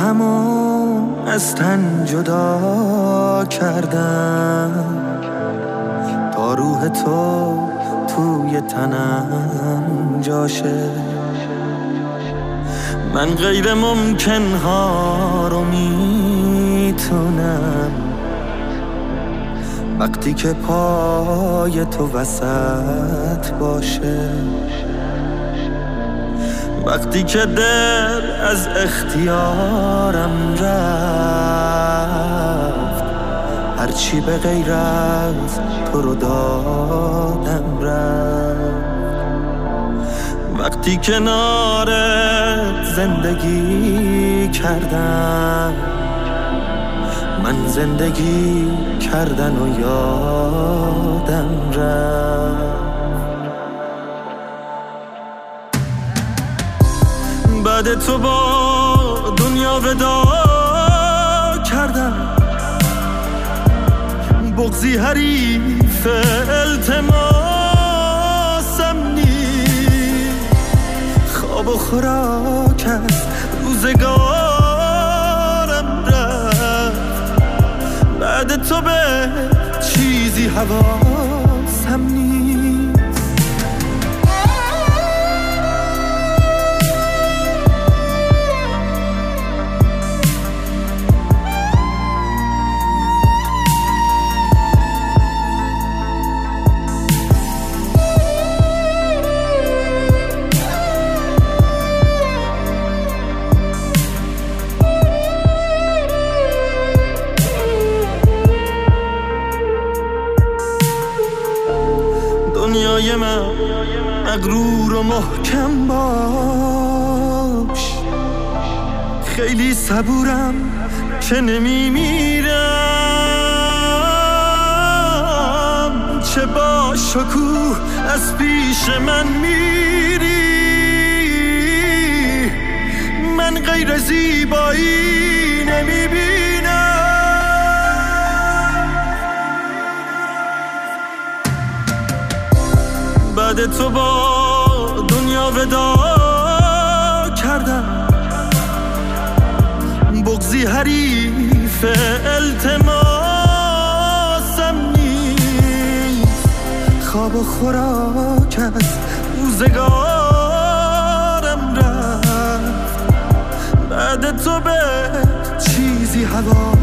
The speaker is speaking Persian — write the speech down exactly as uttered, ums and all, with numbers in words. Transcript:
روحمو از تن جدا کردم تا روح تو توی تنم جاشه. من غیر ممکن ها رو میتونم وقتی که پای تو وسط باشه، وقتی که دل از اختیارم رفت، هرچی به غیر از تو رو دادم رفت. وقتی کنارت زندگی کردم، من زندگی کردن و یادم رفت. بعد تو با دنیا ودا کردم، بغضی حریف التماسم نیست، خواب و خوراک از روزگارم رفت. بعد تو به چیزی حواسم نیست. دنیای من مغرور و محکم باش، خیلی صبورم که نمیمیرم. چه با شکوه از پیش من میری، من غیر زیبایی نمیبینم. بعد تو با دنیا ودا کردم، بغضی حریف التماسم نیست، خواب و خوراک از روزگارم رفت. بعد تو به چیزی هوا